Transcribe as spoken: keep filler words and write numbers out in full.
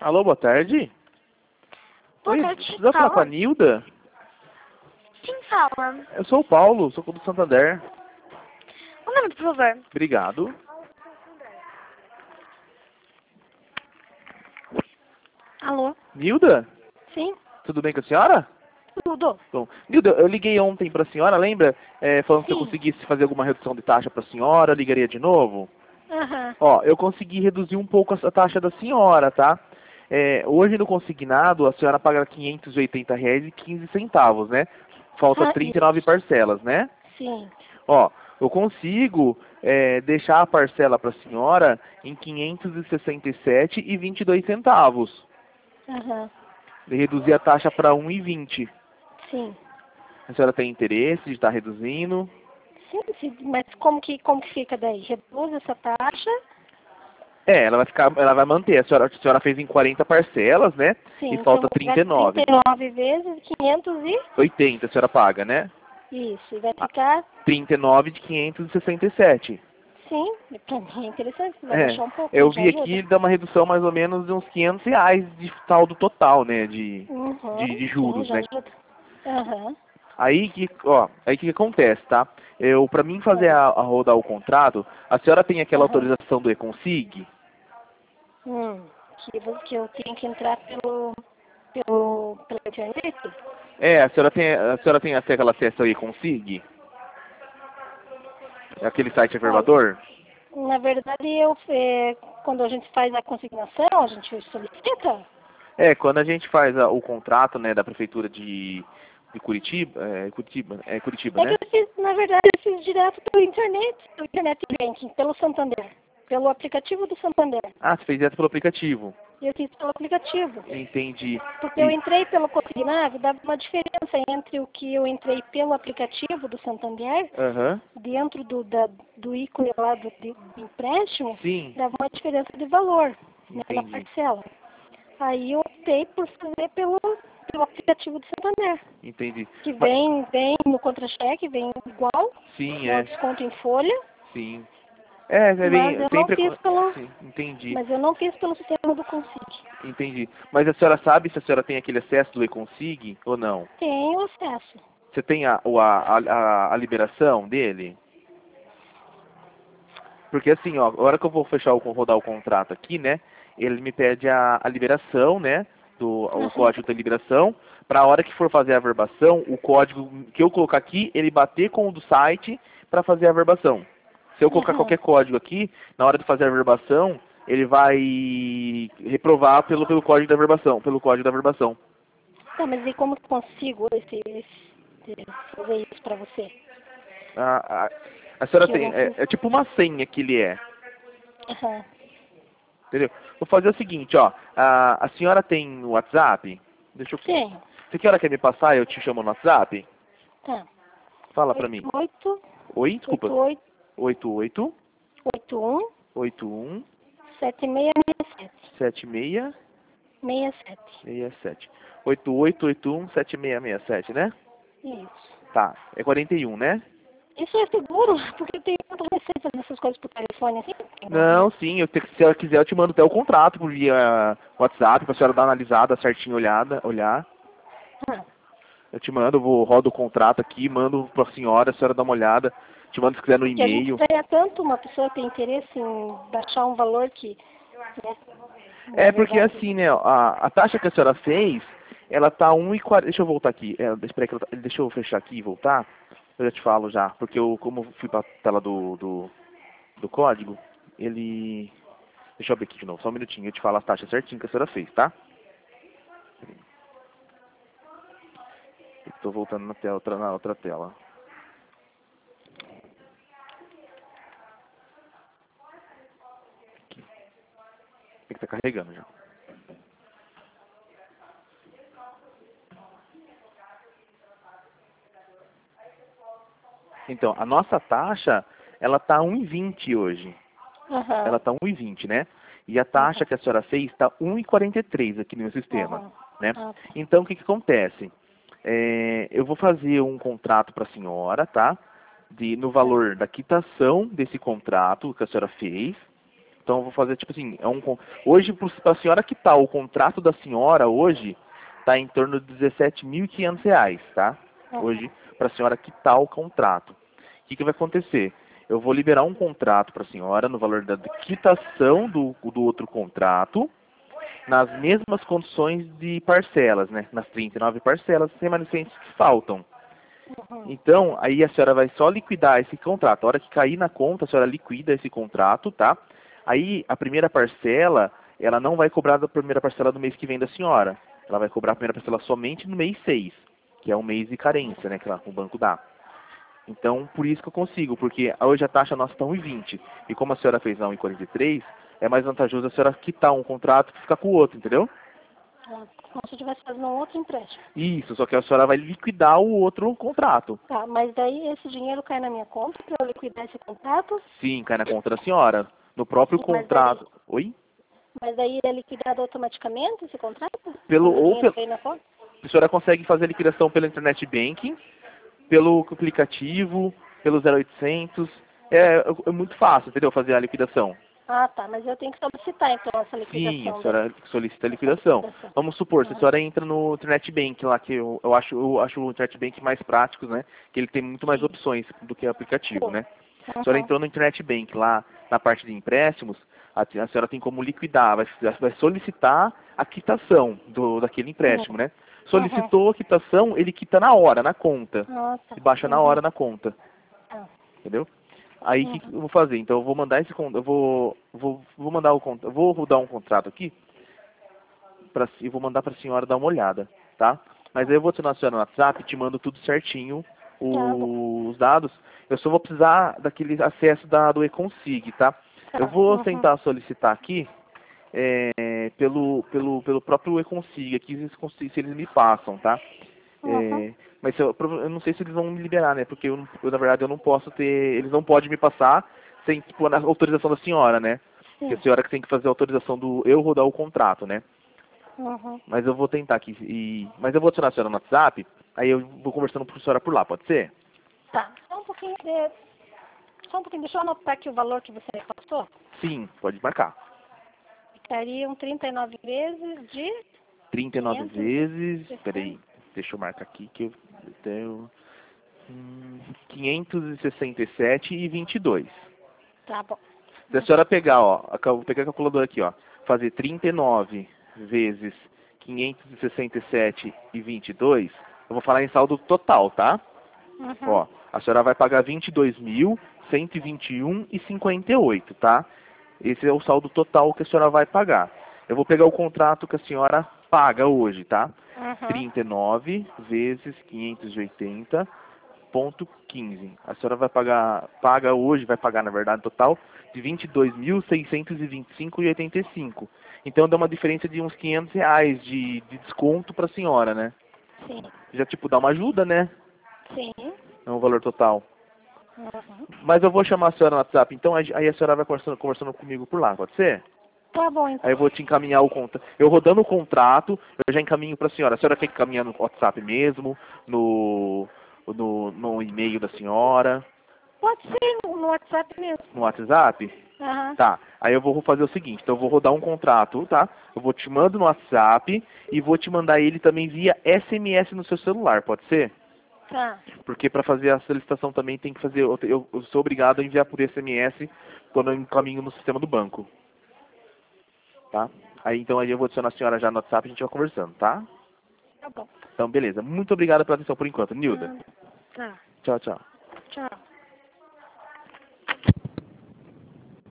Alô, boa tarde. Boa Oi, tarde, precisa falar com a fala. Nilda? Quem fala? Eu sou o Paulo, sou do Santander. O nome, por favor. Obrigado. Alô? Nilda, Sim? tudo bem com a senhora? Tudo? Bom, Nilda, eu liguei ontem para a senhora, lembra? É, falando que se eu Sim. conseguisse fazer alguma redução de taxa para a senhora, eu ligaria de novo. Aham. Ó, eu consegui reduzir um pouco a taxa da senhora, tá? É, hoje no consignado, a senhora paga quinhentos e oitenta reais e quinze centavos, né? Falta Ah, trinta e nove isso. parcelas, né? Sim. Ó, eu consigo é, deixar a parcela para a senhora em quinhentos e sessenta e sete reais e vinte e dois centavos. Aham. E reduzir a taxa para um e vinte. Sim. A senhora tem interesse de estar reduzindo? Sim, sim. Mas como que, como que fica daí? Reduz essa taxa? É, ela vai ficar, ela vai manter. A senhora, a senhora fez em quarenta parcelas, né? Sim, E então falta vai trinta e trinta nove. e nove vezes quinhentos e... oitenta a senhora paga, né? Isso, e vai Ah, ficar... trinta e nove de quinhentos e sessenta e sete. Sim, pra mim é interessante, vai É, baixar um pouco, eu né? Já vi ajuda. aqui dá uma redução mais ou menos de uns quinhentos reais de saldo total, né? De, Uhum, de, de sim, juros, já né? ajuda. Aham. Aí que, ó, aí que acontece, tá? Eu, para mim fazer Aham. a, a rodar o contrato, a senhora tem aquela Aham. autorização do E-Consig? Hum, que, vo- que eu tenho que entrar pelo, pelo, pela internet? É, a senhora tem, a senhora tem aquela acesso ao E-Consig? Aquele site Olha, afirmador? na verdade, eu, é, quando a gente faz a consignação, a gente solicita. É, quando a gente faz a- o contrato, né, da prefeitura de, de Curitiba, é, Curitiba, é Curitiba, É que né? eu fiz, na verdade, eu fiz direto pelo internet, pelo internet banking, pelo Santander, pelo aplicativo do Santander. Ah, você fez direto pelo aplicativo. Eu fiz pelo aplicativo. Entendi. Porque eu E, entrei pelo consignado, dava uma diferença entre o que eu entrei pelo aplicativo do Santander, aham, dentro do, da, do ícone lá do, de- do empréstimo, sim, dava uma diferença de valor, né, na entendi, parcela. Aí eu optei por fazer pelo, pelo aplicativo do Santander, entendi. que Mas, vem, vem no contra-cheque, vem igual, sim, né, o é, desconto em folha, sim. É, é mas bem, eu não sempre, fiz acon- pelo, sim, entendi, mas eu não fiz pelo sistema do Consig. entendi. Mas a senhora sabe se a senhora tem aquele acesso do E-Consig ou não? Tenho acesso. Você tem a, o- a, a, a liberação dele? Porque assim, ó, a hora que eu vou fechar o, rodar o contrato aqui, né, ele me pede a, a liberação, né, do, o Aham, código da liberação, para a hora que for fazer a verbação, o código que eu colocar aqui, ele bater com o do site para fazer a verbação. Se eu colocar aham. qualquer código aqui, na hora de fazer a verbação, ele vai reprovar pelo, pelo código da verbação, pelo código da verbação. Tá, mas e como que eu consigo esse, esse- fazer isso pra você? A, a, a senhora Que eu tem, não é, fiz. é tipo uma senha que ele é. Aham. Entendeu? Vou fazer o seguinte, ó. A, a senhora tem o WhatsApp? Deixa eu. Tenho. Você que hora quer me passar? Eu te chamo no WhatsApp? Tá. Fala pra Oito, mim. oito, Oi, oito, desculpa. oito, Oito oito oito, um, oito um sete, meia, meia, sete. sete seis Meia, sete. seis sete. Oito oito oito um sete seis seis sete, né? Isso. Tá. É quarenta e um, né? Isso é seguro, porque eu tenho tanta receita fazendo essas coisas por telefone assim. Não, sim. Eu te, se ela quiser, eu te mando até o contrato por via WhatsApp pra senhora dar uma analisada certinho, olhada, olhar. Ah, Eu te mando, eu vou rodo o contrato aqui, mando pra senhora, a senhora dá uma olhada. Te mando se quiser no porque a gente e-mail. ganha tanto, uma pessoa tem interesse em baixar um valor que, né, na É porque verdade, assim, né, a, a taxa que a senhora fez, ela tá um e quarenta. Deixa eu voltar aqui. É, espera que ela tá- deixa eu fechar aqui e voltar. Eu já te falo já, porque eu como eu fui pra tela do, do, do código, ele. Deixa eu abrir aqui de novo, só um minutinho, eu te falo as taxas certinho que a senhora fez, tá? Estou voltando na tela, outra- na outra tela. Tem que estar carregando já. Então, a nossa taxa, ela tá um e vinte hoje. Ela aham, tá um e vinte, né? E a taxa aham, que a senhora fez está um e quarenta e três aqui no meu sistema, aham, né? ah, tá. Então, o que que acontece? É, eu vou fazer um contrato para a senhora, tá? De, no Tá. valor da quitação desse contrato que a senhora fez, Então eu vou fazer tipo assim, é um con- hoje para a senhora quitar o contrato da senhora hoje está em torno de dezessete mil e quinhentos reais, tá? Uhum. Hoje para a senhora quitar o contrato. O que, que vai acontecer? Eu vou liberar um contrato para a senhora no valor da quitação do, do outro contrato, nas mesmas condições de parcelas, né? Nas trinta e nove parcelas remanescentes que faltam. Uhum. Então, aí a senhora vai só liquidar esse contrato. A hora que cair na conta, a senhora liquida esse contrato, tá? Aí, a primeira parcela, ela não vai cobrar da primeira parcela do mês que vem da senhora. Ela vai cobrar a primeira parcela somente no mês seis, que é um mês de carência, né? Que ela- o banco dá. Então, por isso que eu consigo, porque hoje a taxa nossa está um e vinte. E como a senhora fez a um e quarenta e três, é mais vantajoso a senhora quitar um contrato que ficar com o outro, entendeu? Ah, como se eu estivesse fazendo um outro empréstimo. Isso, só que a senhora vai liquidar o outro contrato. Tá, mas daí esse dinheiro cai na minha conta para eu liquidar esse contrato, Sim, cai na conta da senhora. No próprio sim, mas daí, contrato. Oi? mas daí é liquidado automaticamente esse contrato? Pelo, Quando o ou dinheiro pelo, cai na conta? a senhora consegue fazer a liquidação pelo internet banking, pelo aplicativo, pelo zero oitocentos. É, é muito fácil, entendeu? Fazer a liquidação. Ah, tá, mas eu tenho que solicitar então essa Sim, a liquidação daí. senhora solicita a Essa liquidação. liquidação. Vamos supor, se a Uhum. senhora entra no Internet Bank lá, que eu, eu acho, eu acho o Internet Bank mais prático, né? Que ele tem muito mais Sim, opções do que o aplicativo, sim. né? A senhora Uhum. entrou no Internet Bank lá, na parte de empréstimos, a, a senhora tem como liquidar, vai, vai solicitar a quitação do, daquele empréstimo, Uhum. né? Uhum. Solicitou a quitação, ele quita na hora, na conta. Ah, tá. E baixa na Uhum. hora na conta, Tá. entendeu? Aí o que, que Uhum. eu vou fazer? Então eu vou mandar esse con- eu vou vou vou mandar o con- eu vou rodar um contrato aqui para eu vou mandar para a senhora dar uma olhada, tá? Mas aí eu vou adicionar a senhora no WhatsApp e te mando tudo certinho Tá bom. os dados. Eu só vou precisar daquele acesso da do eConsig, tá? Eu Tá. vou Uhum. tentar solicitar aqui é, pelo pelo pelo próprio eConsig aqui se eles, consi- se eles me passam, tá? Uhum. É, mas eu, prova- eu não sei se eles vão me liberar, né? Porque eu, não- eu, na verdade eu não posso ter, eles não podem me passar sem tipo, a autorização da senhora, né? Porque a Sim. senhora que tem que fazer a autorização do eu rodar o contrato, né? Uhum. Mas eu vou tentar aqui e, mas eu vou adicionar a senhora no WhatsApp, aí eu vou conversando com a senhora por lá, pode ser? Tá. Só um pouquinho de... Só um pouquinho. Deixa eu anotar aqui o valor que você me passou. Sim, pode marcar. Ficariam trinta e nove vezes de trinta e nove quinhentos e vezes, sessenta. peraí, deixa eu marcar aqui que eu tenho hum, quinhentos e sessenta e sete e vinte e dois. Tá bom. Se a senhora pegar, ó, a cal- vou pegar a calculadora aqui, ó, fazer trinta e nove vezes quinhentos e sessenta e sete e vinte e dois, eu vou falar em saldo total, tá? Uhum. Ó, a senhora vai pagar vinte e dois mil, cento e vinte e um e cinquenta e oito, tá? Esse é o saldo total que a senhora vai pagar. Eu vou pegar o contrato que a senhora paga hoje, tá? Uhum. trinta e nove vezes quinhentos e oitenta ponto quinze. A senhora vai pagar, paga hoje, vai pagar na verdade total de vinte e dois mil, seiscentos e vinte e cinco e oitenta e cinco. Então dá uma diferença de uns quinhentos reais de, de desconto para a senhora, né? Sim. Já tipo dá uma ajuda, né? Sim. No valor total. Uhum. Mas eu vou chamar a senhora no WhatsApp, então aí aí a senhora vai conversando, conversando comigo por lá, pode ser? Tá bom, Aí então. eu vou te encaminhar o contrato. Eu rodando o contrato, eu já encaminho para a senhora. A senhora quer encaminhar no WhatsApp mesmo, no, no, no e-mail da senhora, Pode ser no no WhatsApp mesmo. no WhatsApp? Aham. Tá. Aí eu vou fazer o seguinte, então eu vou rodar um contrato, tá? Eu vou te mando no WhatsApp e vou te mandar ele também via S M S no seu celular, pode ser? Tá. Porque para fazer a solicitação também tem que fazer, eu, eu eu sou obrigado a enviar por S M S quando eu encaminho no sistema do banco, tá? Aí então aí eu vou adicionar a senhora já no WhatsApp e a gente vai conversando, tá? Tá bom. Então beleza. Muito obrigado pela atenção por enquanto, Nilda. Ah, tá. Tchau, tchau. Tchau.